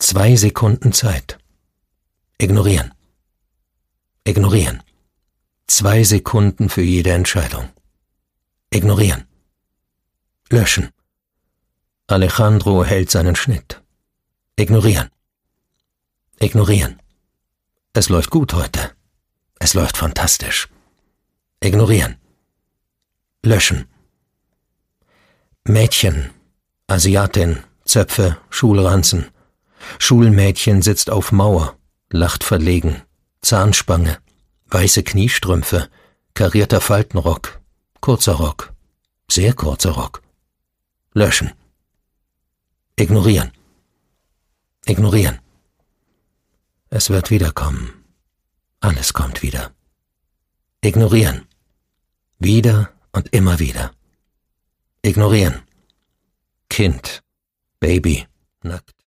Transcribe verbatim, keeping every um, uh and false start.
Zwei Sekunden Zeit. Ignorieren. Ignorieren. Zwei Sekunden für jede Entscheidung. Ignorieren. Löschen. Alejandro hält seinen Schnitt. Ignorieren. Ignorieren. Es läuft gut heute. Es läuft fantastisch. Ignorieren. Löschen. Mädchen, Asiatin, Zöpfe, Schulranzen. Schulmädchen sitzt auf Mauer, lacht verlegen, Zahnspange, weiße Kniestrümpfe, karierter Faltenrock, kurzer Rock, sehr kurzer Rock. Löschen. Ignorieren. Ignorieren. Es wird wiederkommen. Alles kommt wieder. Ignorieren. Wieder und immer wieder. Ignorieren. Kind, Baby, nackt.